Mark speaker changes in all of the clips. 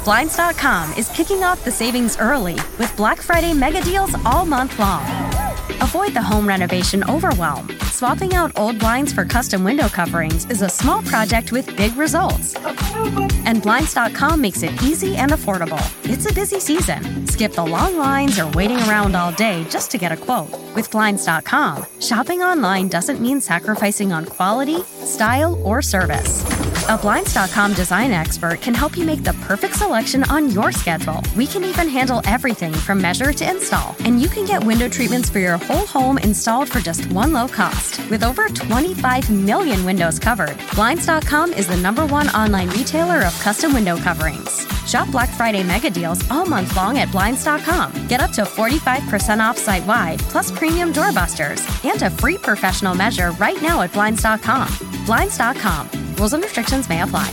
Speaker 1: Blinds.com is kicking off the savings early with Black Friday mega deals all month long. Avoid the home renovation overwhelm. Swapping out old blinds for custom window coverings is a small project with big results. And Blinds.com makes it easy and affordable. It's a busy season. Skip the long lines or waiting around all day just to get a quote. With Blinds.com, shopping online doesn't mean sacrificing on quality, style, or service. A Blinds.com design expert can help you make the perfect selection on your schedule. We can even handle everything from measure to install. And you can get window treatments for your whole home installed for just one low cost. With over 25 million windows covered, Blinds.com is the #1 online retailer of custom window coverings. Shop Black Friday mega deals all month long at Blinds.com. Get up to 45% off site-wide, plus premium doorbusters, and a free professional measure right now at Blinds.com. Blinds.com. Rules and restrictions may apply.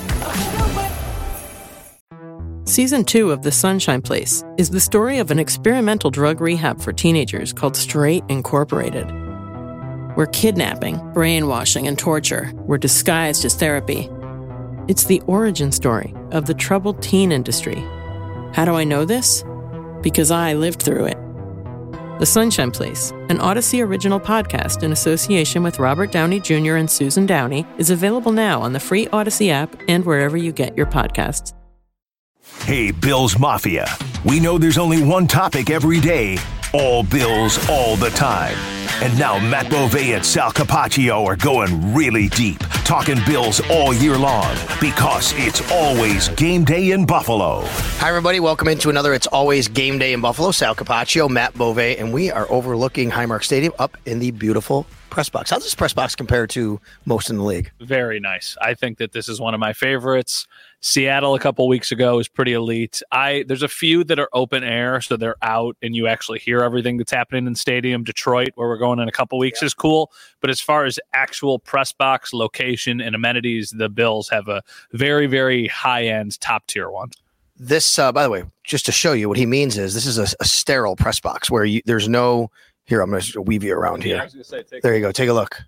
Speaker 2: Season 2 of The Sunshine Place is the story of an experimental drug rehab for teenagers called Straight Incorporated, where kidnapping, brainwashing, and torture were disguised as therapy. It's the origin story of the troubled teen industry. How do I know this? Because I lived through it. The Sunshine Place, an Odyssey original podcast in association with Robert Downey Jr. and Susan Downey, is available now on the free Odyssey app and wherever you get your podcasts.
Speaker 3: Hey, Bills Mafia. We know there's only one topic every day. All Bills, all the time. And now Matt Bove and Sal Capaccio are going really deep, talking Bills all year long, because it's always game day in Buffalo.
Speaker 4: Hi, everybody. Welcome into another It's Always Game Day in Buffalo. Sal Capaccio, Matt Bove, and we are overlooking Highmark Stadium up in the beautiful press box. How does this press box compare to most in the league?
Speaker 5: Very nice. I think that this is one of my favorites. Seattle a couple weeks ago was pretty elite. There's a few that are open air, so they're out and you actually hear everything that's happening in stadium. Detroit, where we're going in a couple weeks, is cool. But as far as actual press box location and amenities, the Bills have a very, very high-end, top-tier one.
Speaker 4: This, by the way, just to show you what he means is this is a sterile press box where there's no... Here, I'm going to weave you around here.
Speaker 5: Yeah, I was gonna say,
Speaker 4: there you go. Take a look.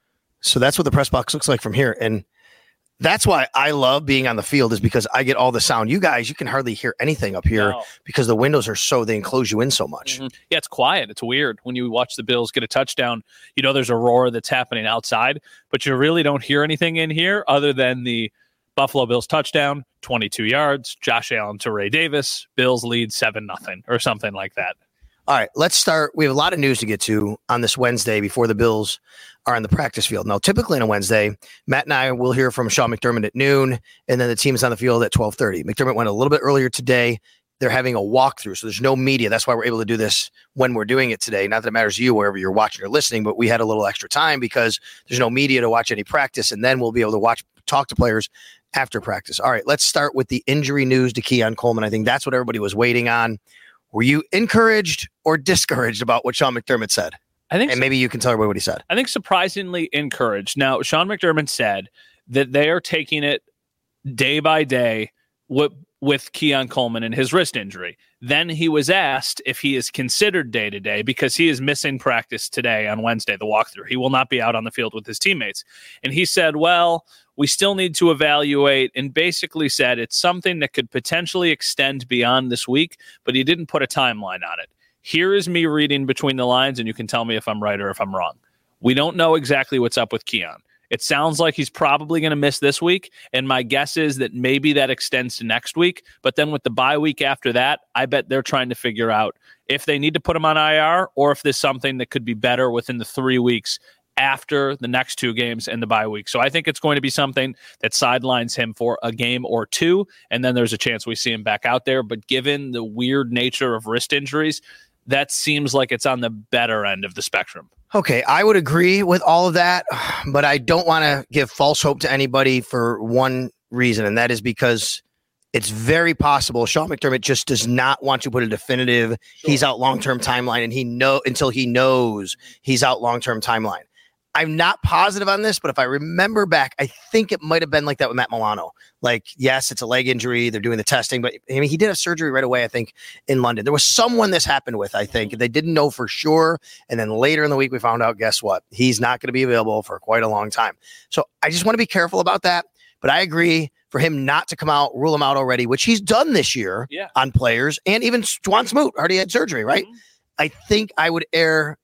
Speaker 4: So that's what the press box looks like from here. And that's why I love being on the field, is because I get all the sound. You guys, you can hardly hear anything up here because the windows are they enclose you in so much.
Speaker 5: Mm-hmm. Yeah, it's quiet. It's weird. When you watch the Bills get a touchdown, you know there's a roar that's happening outside, but you really don't hear anything in here other than the Buffalo Bills touchdown, 22 yards, Josh Allen to Ray Davis, Bills lead 7-0 or something like that.
Speaker 4: All right, let's start. We have a lot of news to get to on this Wednesday before the Bills are on the practice field. Now, typically on a Wednesday, Matt and I will hear from Sean McDermott at noon, and then the team is on the field at 12:30. McDermott went a little bit earlier today. They're having a walkthrough, so there's no media. That's why we're able to do this when we're doing it today. Not that it matters to you wherever you're watching or listening, but we had a little extra time because there's no media to watch any practice, and then we'll be able to talk to players after practice. All right, let's start with the injury news to Keon Coleman. I think that's what everybody was waiting on. Were you encouraged or discouraged about what Sean McDermott said? And maybe you can tell everybody what he said.
Speaker 5: I think surprisingly encouraged. Now, Sean McDermott said that they are taking it day by day with Keon Coleman and his wrist injury. Then he was asked if he is considered day to day because he is missing practice today on Wednesday, the walkthrough. He will not be out on the field with his teammates. And he said, well, we still need to evaluate, and basically said it's something that could potentially extend beyond this week, but he didn't put a timeline on it. Here is me reading between the lines, and you can tell me if I'm right or if I'm wrong. We don't know exactly what's up with Keon. It sounds like he's probably going to miss this week, and my guess is that maybe that extends to next week, but then with the bye week after that, I bet they're trying to figure out if they need to put him on IR or if there's something that could be better within the 3 weeks after the next 2 games and the bye week. So I think it's going to be something that sidelines him for a game or 2, and then there's a chance we see him back out there. But given the weird nature of wrist injuries, that seems like it's on the better end of the spectrum.
Speaker 4: Okay, I would agree with all of that, but I don't want to give false hope to anybody for one reason, and that is because it's very possible Sean McDermott just does not want to put a definitive he's out long-term timeline, and until he knows he's out long-term timeline. I'm not positive on this, but if I remember back, I think it might have been like that with Matt Milano. Like, yes, it's a leg injury. They're doing the testing, but I mean, he did have surgery right away, I think, in London. There was someone this happened with, I think. They didn't know for sure. And then later in the week, we found out, guess what? He's not going to be available for quite a long time. So I just want to be careful about that But I agree for him not to come out, rule him out already, which he's done this year on players, and even Juan Smoot already had surgery, right? Mm-hmm. I think I would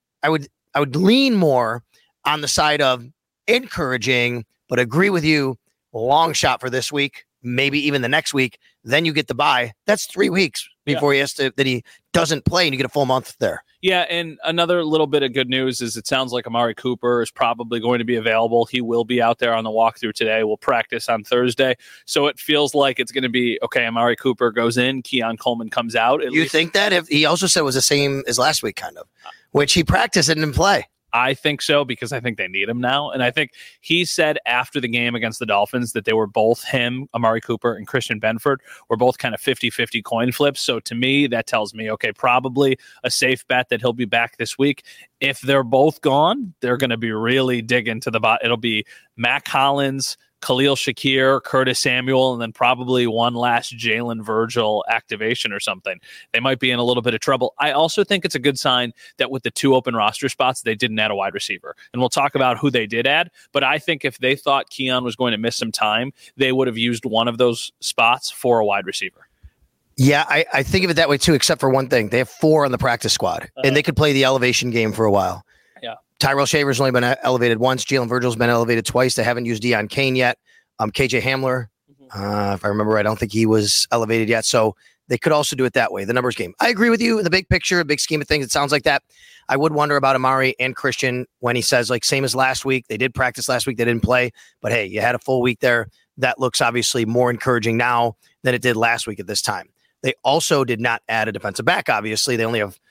Speaker 4: lean more on the side of encouraging, but agree with you, long shot for this week, maybe even the next week. Then you get the bye. That's 3 weeks before he doesn't play, and you get a full month there.
Speaker 5: Yeah, and another little bit of good news is it sounds like Amari Cooper is probably going to be available. He will be out there on the walkthrough today. We'll practice on Thursday. So it feels like it's going to be, okay, Amari Cooper goes in, Keon Coleman comes out.
Speaker 4: You think that? If he also said it was the same as last week, kind of, which he practiced and didn't play.
Speaker 5: I think so, because I think they need him now. And I think he said after the game against the Dolphins that they were both him, Amari Cooper, and Christian Benford were both kind of 50-50 coin flips. So to me, that tells me, okay, probably a safe bet that he'll be back this week. If they're both gone, they're going to be really digging to the bottom. It'll be Mac Hollins, Khalil Shakir, Curtis Samuel, and then probably one last Jalen Virgil activation or something. They might be in a little bit of trouble. I also think it's a good sign that with the 2 open roster spots, they didn't add a wide receiver. And we'll talk about who they did add. But I think if they thought Keon was going to miss some time, they would have used one of those spots for a wide receiver.
Speaker 4: Yeah, I think of it that way too, except for one thing. They have 4 on the practice squad, and they could play the elevation game for a while.
Speaker 5: Yeah.
Speaker 4: Tyrell Shaver's only been elevated once. Jalen Virgil's been elevated twice. They haven't used Deion Kane yet. KJ Hamler, if I remember right, I don't think he was elevated yet. So they could also do it that way, the numbers game. I agree with you in the big picture, big scheme of things. It sounds like that. I would wonder about Amari and Christian when he says, like, same as last week. They did practice last week. They didn't play. But, hey, you had a full week there. That looks obviously more encouraging now than it did last week at this time. They also did not add a defensive back, obviously. They only have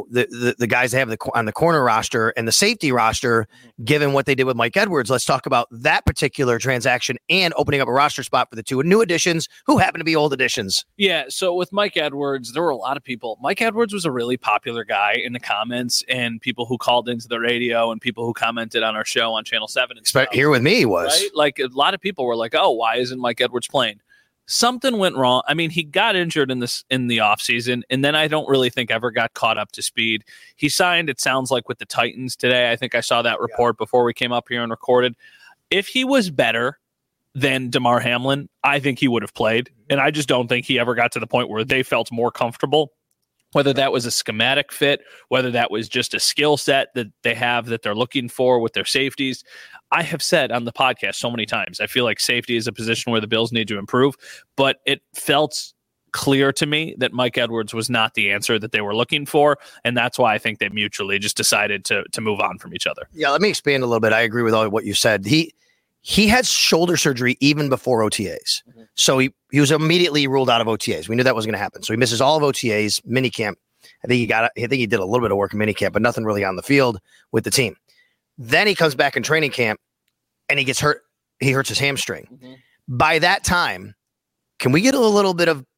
Speaker 4: the guys they have on the corner roster and the safety roster, given what they did with Mike Edwards. Let's talk about that particular transaction and opening up a roster spot for the 2 new additions who happen to be old additions.
Speaker 5: Yeah, so with Mike Edwards, there were a lot of people. Mike Edwards was a really popular guy in the comments, and people who called into the radio and people who commented on our show on Channel 7. And
Speaker 4: here with me he was.
Speaker 5: Right? Like, a lot of people were like, oh, why isn't Mike Edwards playing? Something went wrong. I mean, he got injured in the offseason, and then I don't really think ever got caught up to speed. He signed, it sounds like, with the Titans today. I think I saw that report before we came up here and recorded. If he was better than Damar Hamlin, I think he would have played. And I just don't think he ever got to the point where they felt more comfortable. Whether that was a schematic fit, whether that was just a skill set that they have that they're looking for with their safeties. I have said on the podcast so many times, I feel like safety is a position where the Bills need to improve, but it felt clear to me that Mike Edwards was not the answer that they were looking for, and that's why I think they mutually just decided to move on from each other.
Speaker 4: Yeah, let me expand a little bit. I agree with all of what you said. He had shoulder surgery even before OTAs. Mm-hmm. So he was immediately ruled out of OTAs. We knew that was going to happen. So he misses all of OTAs, minicamp. I think he did a little bit of work in minicamp, but nothing really on the field with the team. Then he comes back in training camp and he gets hurt. He hurts his hamstring. Mm-hmm. By that time, can we get a little bit of,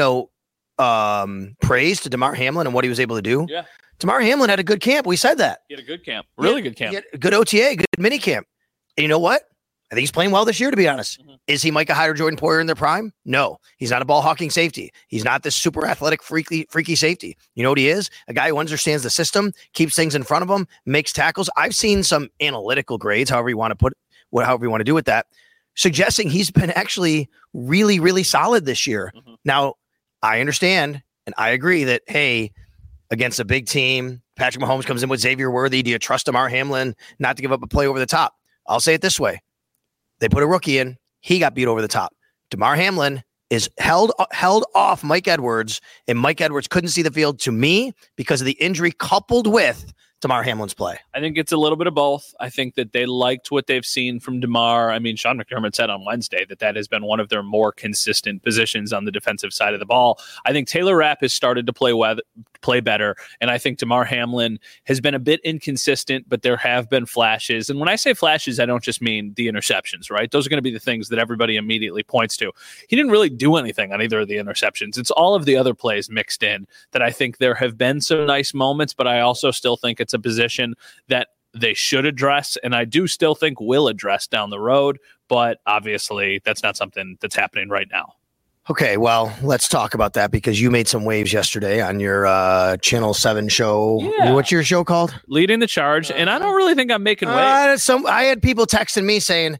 Speaker 4: praise to Damar Hamlin and what he was able to do?
Speaker 5: Yeah.
Speaker 4: Damar Hamlin had a good camp. We said that.
Speaker 5: He had a good camp. Really good camp.
Speaker 4: He had a good OTA, good mini camp. And you know what? I think he's playing well this year, to be honest. Mm-hmm. Is he Micah Hyde or Jordan Poyer in their prime? No. He's not a ball hawking safety. He's not this super athletic, freaky safety. You know what he is? A guy who understands the system, keeps things in front of him, makes tackles. I've seen some analytical grades, however you want to do with that, suggesting he's been actually really, really solid this year. Mm-hmm. Now, I understand and I agree that, hey, against a big team, Patrick Mahomes comes in with Xavier Worthy. Do you trust Damar Hamlin not to give up a play over the top? I'll say it this way. They put a rookie in. He got beat over the top. Damar Hamlin is held off Mike Edwards, and Mike Edwards couldn't see the field, to me, because of the injury coupled with Damar Hamlin's play.
Speaker 5: I think it's a little bit of both. I think that they liked what they've seen from Damar. I mean, Sean McDermott said on Wednesday that has been one of their more consistent positions on the defensive side of the ball. I think Taylor Rapp has started to play better, and I think Damar Hamlin has been a bit inconsistent, but there have been flashes. And when I say flashes, I don't just mean the interceptions, right? Those are going to be the things that everybody immediately points to. He didn't really do anything on either of the interceptions. It's all of the other plays mixed in that I think there have been some nice moments, but I also still think it's a position that they should address, and I do still think will address down the road, but obviously that's not something that's happening right now.
Speaker 4: Okay, well, let's talk about that because you made some waves yesterday on your Channel 7 show. Yeah. What's your show called?
Speaker 5: Leading the Charge, and I don't really think I'm making waves.
Speaker 4: I had people texting me saying,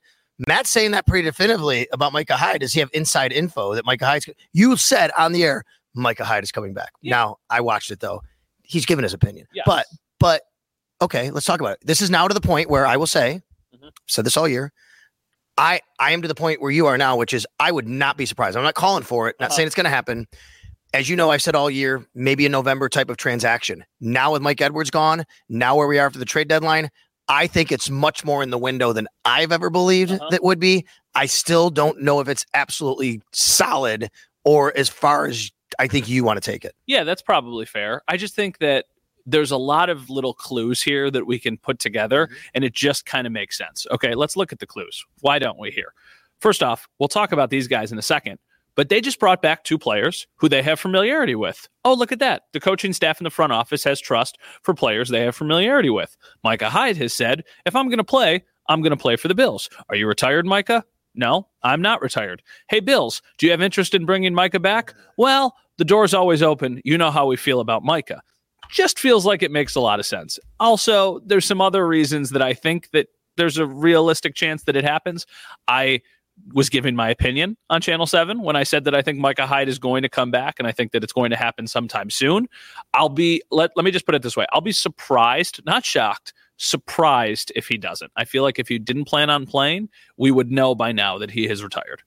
Speaker 4: Matt's saying that pretty definitively about Micah Hyde. Does he have inside info that Micah Hyde's? You said on the air Micah Hyde is coming back. Yeah. Now I watched it though. He's given his opinion. Yes. But okay, let's talk about it. This is now to the point where I will say, said this all year. I am to the point where you are now, which is I would not be surprised. I'm not calling for it. Not saying it's going to happen. As you know, I've said all year, maybe a November type of transaction. Now with Mike Edwards gone, now where we are after the trade deadline, I think it's much more in the window than I've ever believed that would be. I still don't know if it's absolutely solid or as far as I think you want to take it.
Speaker 5: Yeah, that's probably fair. I just think that there's a lot of little clues here that we can put together, and it just kind of makes sense. Okay, let's look at the clues. Why don't we here? First off, we'll talk about these guys in a second. But they just brought back 2 players who they have familiarity with. Oh, look at that. The coaching staff in the front office has trust for players they have familiarity with. Micah Hyde has said, if I'm going to play, I'm going to play for the Bills. Are you retired, Micah? No, I'm not retired. Hey, Bills, do you have interest in bringing Micah back? Well, the door's always open. You know how we feel about Micah. Just feels like it makes a lot of sense. Also, there's some other reasons that I think that there's a realistic chance that it happens. I was giving my opinion on Channel 7 when I said that I think Micah Hyde is going to come back and I think that it's going to happen sometime soon. Let me just put it this way. I'll be surprised, not shocked, surprised if he doesn't. I feel like if he didn't plan on playing, we would know by now that he has retired.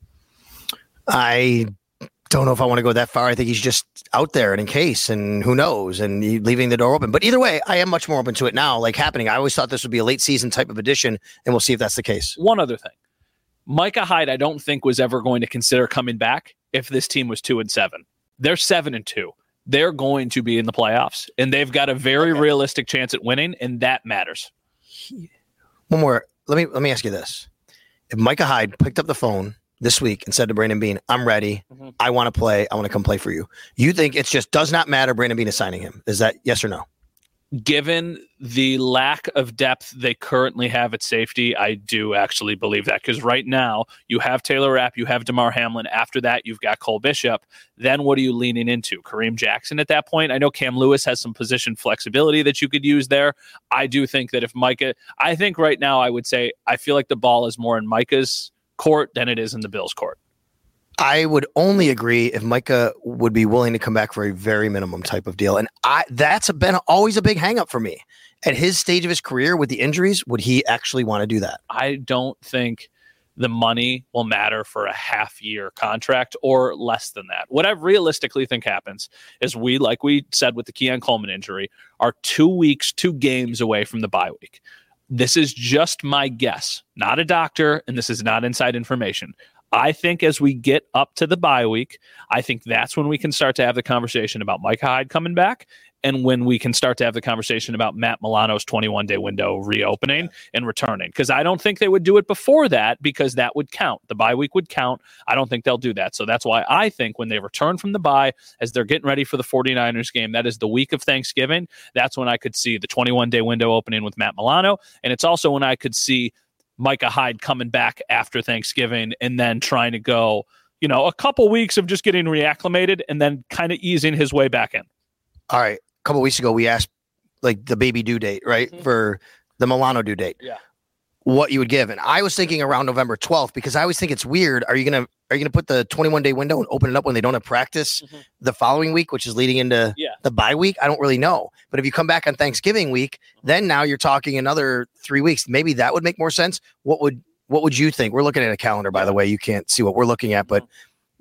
Speaker 4: I don't know if I want to go that far. I think he's just out there and in case, and who knows, and leaving the door open. But either way, I am much more open to it now, like happening. I always thought this would be a late season type of addition, and we'll see if that's the case.
Speaker 5: One other thing. Micah Hyde, I don't think was ever going to consider coming back if this team was 2-7. They're 7-2. They're going to be in the playoffs, and they've got a very realistic chance at winning, and that matters.
Speaker 4: One more. Let me ask you this: if Micah Hyde picked up the phone this week and said to Brandon Beane, "I'm ready. I want to play. I want to come play for you," you think it's just does not matter? Brandon Beane is signing him. Is that yes or no?
Speaker 5: Given the lack of depth they currently have at safety, I do actually believe that, because right now you have Taylor Rapp, you have DeMar Hamlin. After that, you've got Cole Bishop. Then what are you leaning into? Kareem Jackson at that point? I know Cam Lewis has some position flexibility that you could use there. I do think that if Micah, I think right now I would say I feel like the ball is more in Micah's court than it is in the Bills' court.
Speaker 4: I would only agree if Micah would be willing to come back for a very minimum type of deal. And that's been always a big hang up for me. At his stage of his career with the injuries, would he actually want to do that?
Speaker 5: I don't think the money will matter for a half-year contract or less than that. What I realistically think happens is like we said with the Keon Coleman injury, are 2 games away from the bye week. This is just my guess, not a doctor, and this is not inside information. I think as we get up to the bye week, I think that's when we can start to have the conversation about Micah Hyde coming back, and when we can start to have the conversation about Matt Milano's 21-day window reopening and returning. Because I don't think they would do it before that, because that would count. The bye week would count. I don't think they'll do that. So that's why I think when they return from the bye, as they're getting ready for the 49ers game, that is the week of Thanksgiving, that's when I could see the 21-day window opening with Matt Milano. And it's also when I could see Micah Hyde coming back after Thanksgiving and then trying to go, a couple weeks of just getting reacclimated and then kind of easing his way back in.
Speaker 4: All right. A couple weeks ago, we asked like the baby due date, right? For the Milano due date.
Speaker 5: Yeah.
Speaker 4: What you would give. And I was thinking around November 12th, because I always think it's weird. Are you going to put the 21-day window and open it up when they don't have practice the following week, which is leading into the bye week? I don't really know. But if you come back on Thanksgiving week, then now you're talking another 3 weeks. Maybe that would make more sense. What would you think? We're looking at a calendar, by the way. You can't see what we're looking at, but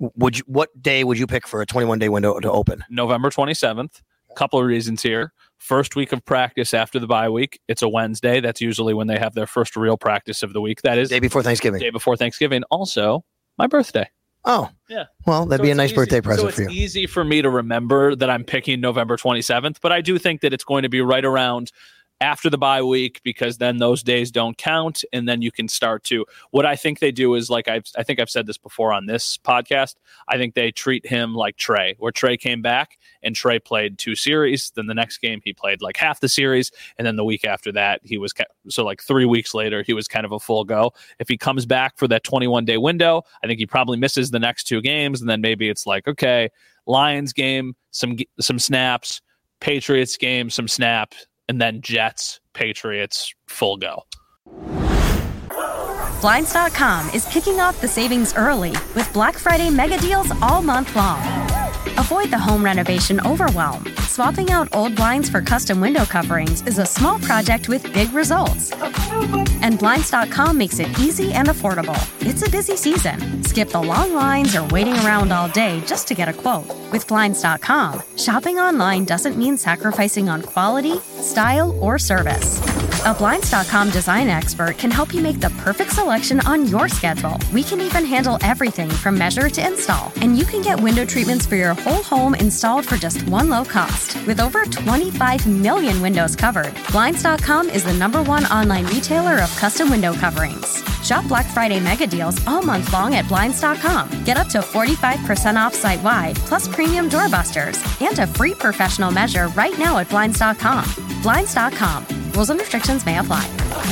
Speaker 4: what day would you pick for a 21-day window to open?
Speaker 5: November 27th. Couple of reasons here. First week of practice after the bye week. It's a Wednesday. That's usually when they have their first real practice of the week. That is
Speaker 4: day before Thanksgiving.
Speaker 5: Day before Thanksgiving. Also, my birthday.
Speaker 4: Oh, yeah. Well, that'd be a nice birthday present for you.
Speaker 5: It's easy for me to remember that I'm picking November 27th, but I do think that it's going to be right around after the bye week, because then those days don't count, and then you can start to. What I think they do is, like I think I've said this before on this podcast, I think they treat him like Trey, where Trey came back and Trey played 2 series. Then the next game he played like half the series, and then the week after that he was like 3 weeks later he was kind of a full go. If he comes back for that 21-day window, I think he probably misses the next 2 games, and then maybe it's like, okay, Lions game, some snaps, Patriots game, some snaps, and then Jets, Patriots, full go.
Speaker 1: Blinds.com is kicking off the savings early with Black Friday mega deals all month long. Avoid the home renovation overwhelm. Swapping out old blinds for custom window coverings is a small project with big results. And Blinds.com makes it easy and affordable. It's a busy season. Skip the long lines or waiting around all day just to get a quote. With Blinds.com, shopping online doesn't mean sacrificing on quality, style, or service. A Blinds.com design expert can help you make the perfect selection on your schedule. We can even handle everything from measure to install. And you can get window treatments for your whole home installed for just one low cost. With over 25 million windows covered, Blinds.com is the #1 online retailer of custom window coverings. Shop Black Friday mega deals all month long at Blinds.com. Get up to 45% off site-wide, plus premium doorbusters, and a free professional measure right now at Blinds.com. Blinds.com. Rules and restrictions may apply.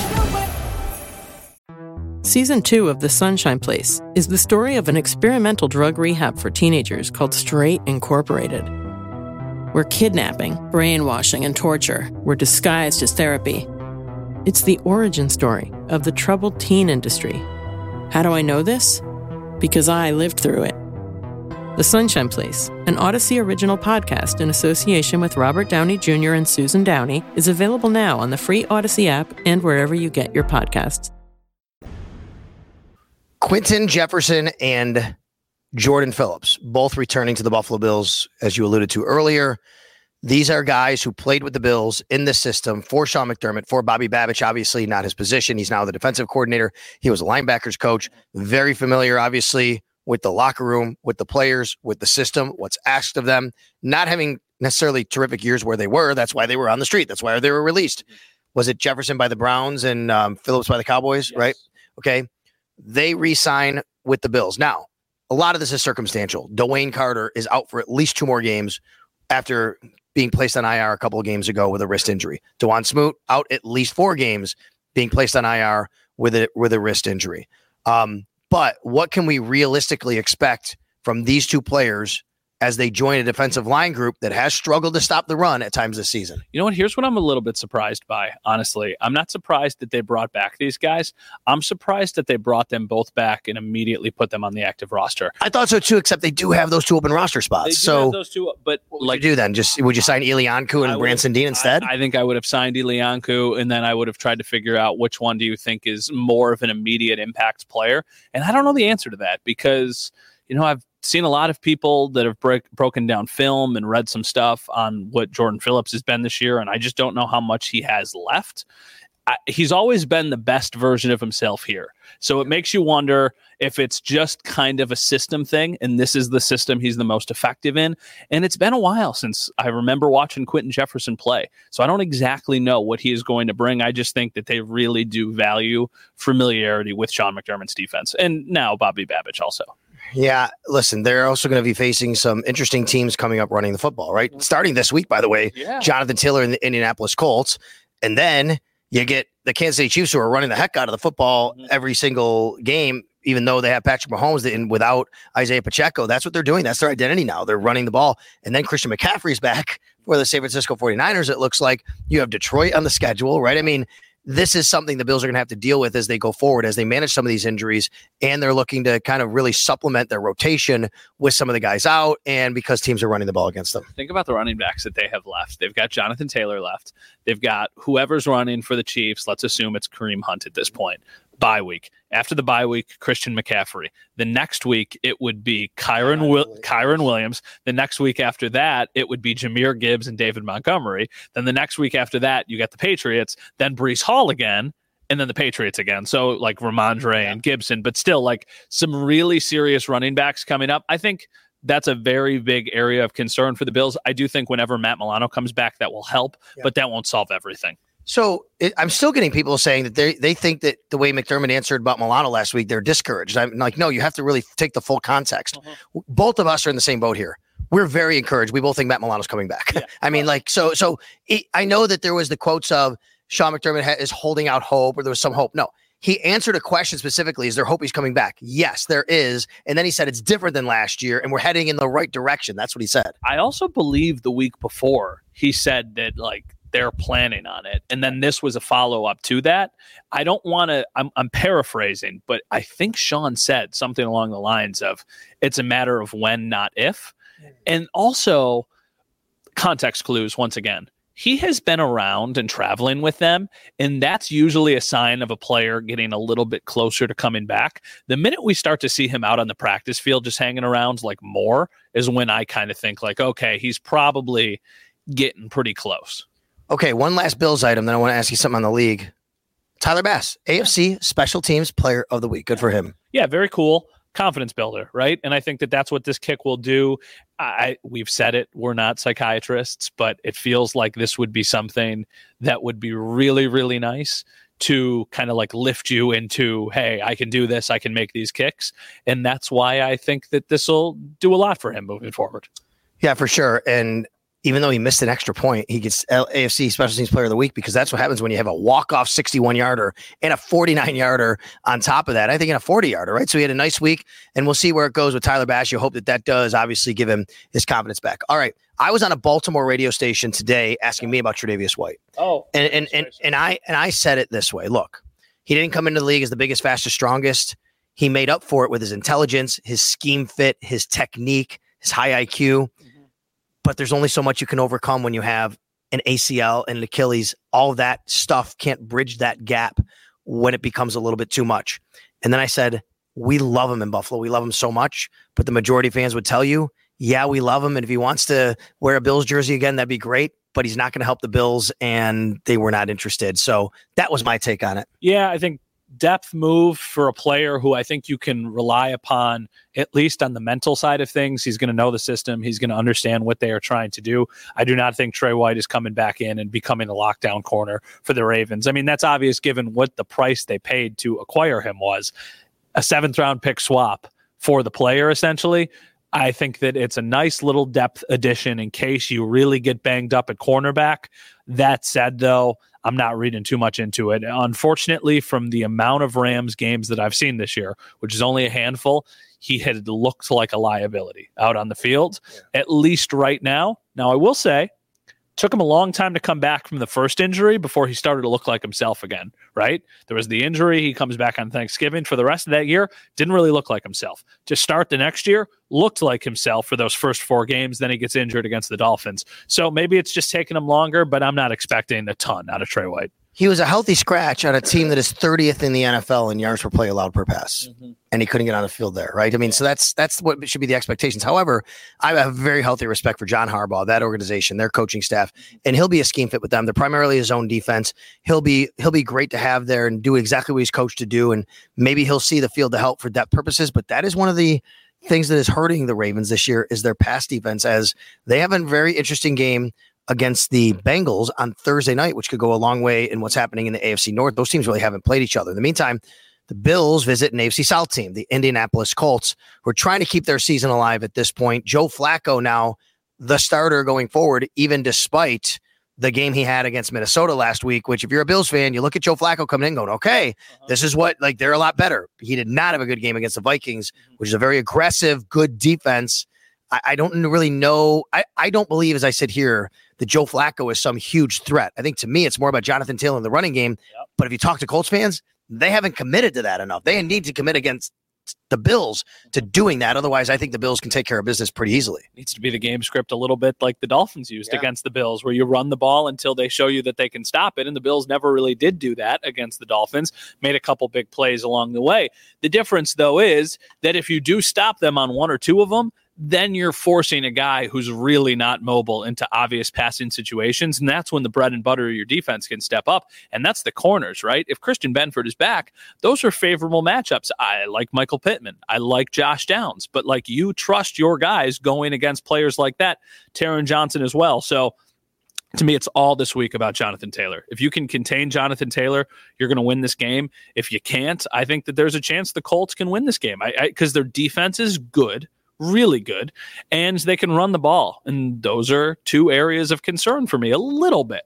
Speaker 2: Season 2 of The Sunshine Place is the story of an experimental drug rehab for teenagers called Straight Incorporated, where kidnapping, brainwashing, and torture were disguised as therapy. It's the origin story of the troubled teen industry. How do I know this? Because I lived through it. The Sunshine Place, an Odyssey original podcast in association with Robert Downey Jr. and Susan Downey, is available now on the free Odyssey app and wherever you get your podcasts.
Speaker 4: Quinton Jefferson and Jordan Phillips, both returning to the Buffalo Bills, as you alluded to earlier. These are guys who played with the Bills in this system for Sean McDermott, for Bobby Babich, obviously not his position. He's now the defensive coordinator. He was a linebackers coach, very familiar, obviously, with the locker room, with the players, with the system, what's asked of them, not having necessarily terrific years where they were. That's why they were on the street. That's why they were released. Was it Jefferson by the Browns and Phillips by the Cowboys, yes. Right? Okay. They re-sign with the Bills. Now, a lot of this is circumstantial. Dwayne Carter is out for at least 2 more games after being placed on IR a couple of games ago with a wrist injury. Dwan Smoot out at least 4 games being placed on IR with a wrist injury. But what can we realistically expect from these 2 players as they join a defensive line group that has struggled to stop the run at times this season?
Speaker 5: You know what? Here's what I'm a little bit surprised by, honestly. I'm not surprised that they brought back these guys. I'm surprised that they brought them both back and immediately put them on the active roster.
Speaker 4: I thought so too, except they do have those 2 open roster spots. So
Speaker 5: have those 2, but
Speaker 4: what would you do then? Would you sign Elianku and Branson Dean instead?
Speaker 5: I think I would have signed Elianku, and then I would have tried to figure out which one do you think is more of an immediate impact player. And I don't know the answer to that because, I've seen a lot of people that have broken down film and read some stuff on what Jordan Phillips has been this year, and I just don't know how much he has left. He's always been the best version of himself here. So it makes you wonder if it's just kind of a system thing, and this is the system he's the most effective in. And it's been a while since I remember watching Quinton Jefferson play. So I don't exactly know what he is going to bring. I just think that they really do value familiarity with Sean McDermott's defense. And now Bobby Babich also.
Speaker 4: Yeah, listen, they're also going to be facing some interesting teams coming up running the football, right? Starting this week, by the way, Jonathan Taylor and the Indianapolis Colts. And then you get the Kansas City Chiefs who are running the heck out of the football every single game, even though they have Patrick Mahomes and without Isaiah Pacheco. That's what they're doing. That's their identity now. They're running the ball. And then Christian McCaffrey's back for the San Francisco 49ers. It looks like you have Detroit on the schedule, right? I mean, this is something the Bills are going to have to deal with as they go forward, as they manage some of these injuries, and they're looking to kind of really supplement their rotation with some of the guys out, and because teams are running the ball against them.
Speaker 5: Think about the running backs that they have left. They've got Jonathan Taylor left. They've got whoever's running for the Chiefs. Let's assume it's Kareem Hunt at this point. Bye week. After the bye week, Christian McCaffrey. The next week, it would be Kyron Williams. The next week after that, it would be Jahmyr Gibbs and David Montgomery. Then the next week after that, you got the Patriots, then Breece Hall again, and then the Patriots again. So like Ramondre and Gibson, but still like some really serious running backs coming up. I think that's a very big area of concern for the Bills. I do think whenever Matt Milano comes back, that will help, but that won't solve everything.
Speaker 4: So I'm still getting people saying that they think that the way McDermott answered about Milano last week, they're discouraged. I'm like, no, you have to really take the full context. Both of us are in the same boat here. We're very encouraged. We both think Matt Milano's coming back. Yeah. I mean, like, I know that there was the quotes of Sean McDermott is holding out hope, or there was some hope. No, he answered a question specifically. Is there hope he's coming back? Yes, there is. And then he said it's different than last year, and we're heading in the right direction. That's what he said.
Speaker 5: I also believe the week before he said that, like, they're planning on it. And then this was a follow-up to that. I don't want to, I'm paraphrasing, but I think Sean said something along the lines of, it's a matter of when, not if. And also, context clues, once again. He has been around and traveling with them, and that's usually a sign of a player getting a little bit closer to coming back. The minute we start to see him out on the practice field just hanging around like more is when I kind of think like, okay, he's probably getting pretty close.
Speaker 4: Okay, one last Bills item, then I want to ask you something on the league. Tyler Bass, AFC Special Teams Player of the Week. Good for him.
Speaker 5: Yeah, very cool. Confidence builder, right? And I think that that's what this kick will do. We've said it, we're not psychiatrists, but it feels like this would be something that would be really, really nice to kind of like lift you into, hey, I can do this, I can make these kicks. And that's why I think that this will do a lot for him moving forward.
Speaker 4: Yeah, for sure. And even though he missed an extra point, he gets AFC Special Teams Player of the Week, because that's what happens when you have a walk-off 61-yarder and a 49-yarder on top of that. I think in a 40-yarder, right? So he had a nice week, and we'll see where it goes with Tyler Bass. You hope that does obviously give him his confidence back. All right. I was on a Baltimore radio station today asking me about Tre'Davious White.
Speaker 5: Oh.
Speaker 4: And I said it this way. Look, he didn't come into the league as the biggest, fastest, strongest. He made up for it with his intelligence, his scheme fit, his technique, his high IQ. But there's only so much you can overcome when you have an ACL and an Achilles. All that stuff can't bridge that gap when it becomes a little bit too much. And then I said, we love him in Buffalo. We love him so much. But the majority of fans would tell you, yeah, we love him. And if he wants to wear a Bills jersey again, that'd be great. But he's not going to help the Bills, and they were not interested. So that was my take on it.
Speaker 5: Yeah, I think depth move for a player who I think you can rely upon, at least on the mental side of things. He's going to know the system. He's going to understand what they are trying to do. I do not think Trey White is coming back in and becoming a lockdown corner for the Ravens. I mean, that's obvious given what the price they paid to acquire him was. A 7th-round pick swap for the player, essentially. I think that it's a nice little depth addition in case you really get banged up at cornerback. That said, though, I'm not reading too much into it. Unfortunately, from the amount of Rams games that I've seen this year, which is only a handful, he had looked like a liability out on the field, at least right now. Now, I will say, took him a long time to come back from the first injury before he started to look like himself again, right? There was the injury. He comes back on Thanksgiving. For the rest of that year, didn't really look like himself. To start the next year, looked like himself for those first 4 games. Then he gets injured against the Dolphins. So maybe it's just taking him longer, but I'm not expecting a ton out of Trey White.
Speaker 4: He was a healthy scratch on a team that is 30th in the NFL in yards per play allowed per pass. And he couldn't get on the field there, right? I mean, so that's what should be the expectations. However, I have very healthy respect for John Harbaugh, that organization, their coaching staff, and he'll be a scheme fit with them. They're primarily his own defense. He'll be great to have there and do exactly what he's coached to do. And maybe he'll see the field to help for depth purposes. But that is one of the things that is hurting the Ravens this year is their pass defense, as they have a very interesting game against the Bengals on Thursday night, which could go a long way in what's happening in the AFC North. Those teams really haven't played each other. In the meantime, the Bills visit an AFC South team, the Indianapolis Colts, who are trying to keep their season alive at this point. Joe Flacco now the starter going forward, even despite the game he had against Minnesota last week, which if you're a Bills fan, you look at Joe Flacco coming in going, okay, this is what, like, they're a lot better. He did not have a good game against the Vikings, which is a very aggressive, good defense. I don't really know. I don't believe, as I said here, that Joe Flacco is some huge threat. I think to me, it's more about Jonathan Taylor in the running game. But if you talk to Colts fans, they haven't committed to that enough. They need to commit against the Bills to doing that. Otherwise, I think the Bills can take care of business pretty easily.
Speaker 5: Needs to be the game script a little bit like the Dolphins used against the Bills, where you run the ball until they show you that they can stop it. And the Bills never really did do that against the Dolphins, made a couple big plays along the way. The difference, though, is that if you do stop them on 1 or 2 of them, then you're forcing a guy who's really not mobile into obvious passing situations. And that's when the bread and butter of your defense can step up. And that's the corners, right? If Christian Benford is back, those are favorable matchups. I like Michael Pittman. I like Josh Downs. But, like, you trust your guys going against players like that. Taron Johnson as well. So, to me, it's all this week about Jonathan Taylor. If you can contain Jonathan Taylor, you're going to win this game. If you can't, I think that there's a chance the Colts can win this game because their defense is good. Really good, and they can run the ball. And those are 2 areas of concern for me a little bit.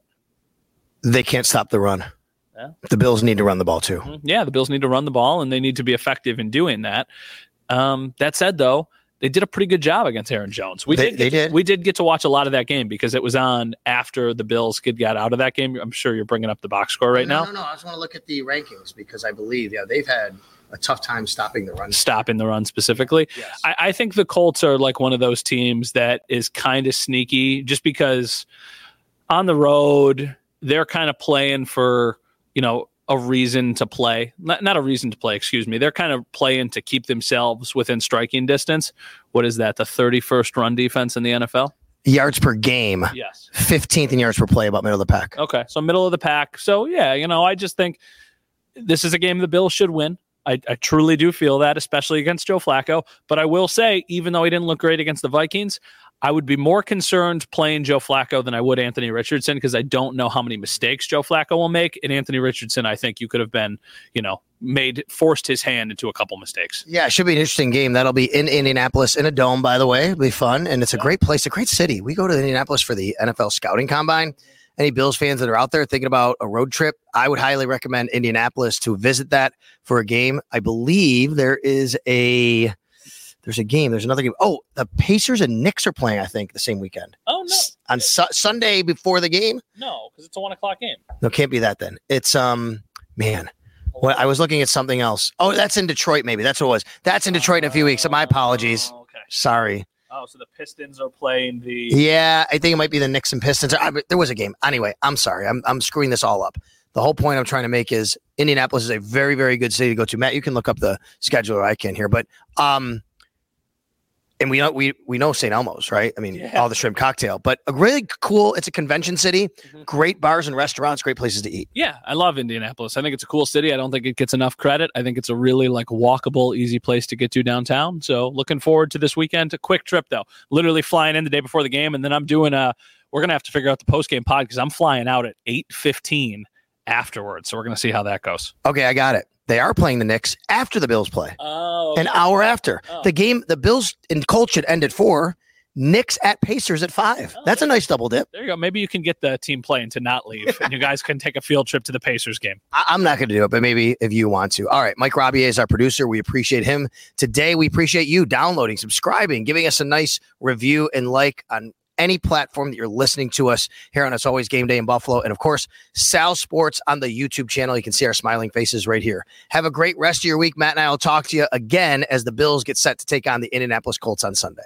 Speaker 4: They can't stop the run. Yeah. The Bills need to run the ball too.
Speaker 5: Yeah, the Bills need to run the ball, and they need to be effective in doing that. That said, though, they did a pretty good job against Aaron Jones. We did get to watch a lot of that game because it was on after the Bills got out of that game. I'm sure you're bringing up the box score now.
Speaker 4: No. I just want to look at the rankings because I believe, they've had a tough time stopping the run.
Speaker 5: Stopping the run specifically.
Speaker 4: Yes.
Speaker 5: I think the Colts are like one of those teams that is kind of sneaky just because on the road, they're kind of playing for, a reason to play. Not a reason to play, excuse me. They're kind of playing to keep themselves within striking distance. What is that? The 31st run defense in the NFL?
Speaker 4: Yards per game.
Speaker 5: Yes.
Speaker 4: 15th in yards per play, about middle of the pack.
Speaker 5: Okay. So middle of the pack. So I just think this is a game the Bills should win. I truly do feel that, especially against Joe Flacco. But I will say, even though he didn't look great against the Vikings, I would be more concerned playing Joe Flacco than I would Anthony Richardson because I don't know how many mistakes Joe Flacco will make. And Anthony Richardson, I think you could have been, forced his hand into a couple mistakes.
Speaker 4: Yeah, it should be an interesting game. That'll be in Indianapolis in a dome, by the way. It'll be fun. And it's a great place, a great city. We go to Indianapolis for the NFL Scouting Combine. Any Bills fans that are out there thinking about a road trip, I would highly recommend Indianapolis to visit that for a game. I believe there's a game. There's another game. Oh, the Pacers and Knicks are playing, I think, the same weekend.
Speaker 5: Oh, no.
Speaker 4: On Sunday before the game?
Speaker 5: No, because it's a 1:00 game.
Speaker 4: No, can't be that then. It's, man. Well, I was looking at something else. Oh, that's in Detroit, maybe. That's what it was. That's in Detroit in a few weeks. So my apologies.
Speaker 5: Okay.
Speaker 4: Sorry.
Speaker 5: Oh, so the Pistons are playing the...
Speaker 4: Yeah, I think it might be the Knicks and Pistons. There was a game. Anyway, I'm sorry. I'm screwing this all up. The whole point I'm trying to make is Indianapolis is a very, very good city to go to. Matt, you can look up the schedule, or I can here. But and we know St. Elmo's, right? I mean, all the shrimp cocktail. But a really cool, it's a convention city. Mm-hmm. Great bars and restaurants, great places to eat.
Speaker 5: Yeah, I love Indianapolis. I think it's a cool city. I don't think it gets enough credit. I think it's a really walkable, easy place to get to downtown. So looking forward to this weekend. A quick trip, though. Literally flying in the day before the game, and then I'm doing we're going to have to figure out the post-game pod because I'm flying out at 8:15 afterwards. So we're going to see how that goes.
Speaker 4: Okay, I got it. They are playing the Knicks after the Bills play.
Speaker 5: Oh, okay.
Speaker 4: An hour after. The game, the Bills and Colts should end at 4. Knicks at Pacers at 5. That's a nice double dip.
Speaker 5: There you go. Maybe you can get the team playing to not leave, and you guys can take a field trip to the Pacers game.
Speaker 4: I'm not going to do it, but maybe if you want to. All right, Mike Robier is our producer. We appreciate him. Today, we appreciate you downloading, subscribing, giving us a nice review and like on any platform that you're listening to us here on It's Always Game Day in Buffalo. And of course, Sal Sports on the YouTube channel. You can see our smiling faces right here. Have a great rest of your week. Matt and I will talk to you again as the Bills get set to take on the Indianapolis Colts on Sunday.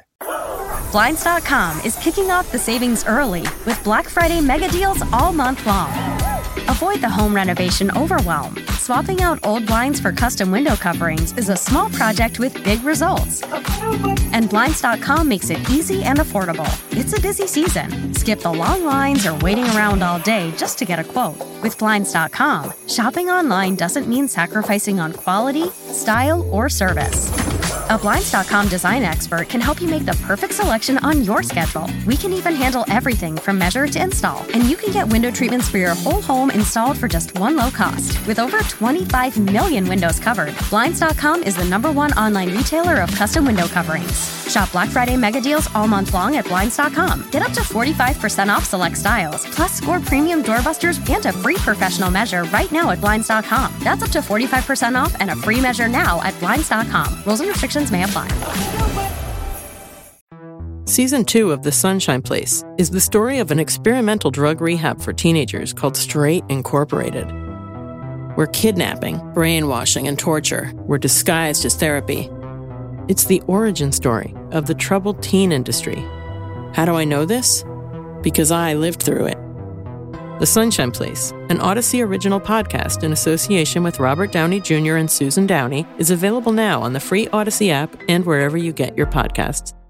Speaker 1: Blinds.com is kicking off the savings early with Black Friday mega deals all month long. Avoid the home renovation overwhelm. Swapping out old blinds for custom window coverings is a small project with big results. And Blinds.com makes it easy and affordable. It's a busy season. Skip the long lines or waiting around all day just to get a quote. With Blinds.com, shopping online doesn't mean sacrificing on quality, style, or service. A Blinds.com design expert can help you make the perfect selection on your schedule. We can even handle everything from measure to install. And you can get window treatments for your whole home installed for just one low cost. With over 25 million windows covered, Blinds.com is the #1 online retailer of custom window coverings. Shop Black Friday mega deals all month long at Blinds.com. Get up to 45% off select styles, plus score premium doorbusters and a free professional measure right now at Blinds.com. That's up to 45% off and a free measure now at Blinds.com. Rules and restrictions may apply.
Speaker 2: Season 2 of The Sunshine Place is the story of an experimental drug rehab for teenagers called Straight Incorporated, where kidnapping, brainwashing, and torture were disguised as therapy. It's the origin story of the troubled teen industry. How do I know this? Because I lived through it. The Sunshine Place, an Odyssey original podcast in association with Robert Downey Jr. and Susan Downey, is available now on the free Odyssey app and wherever you get your podcasts.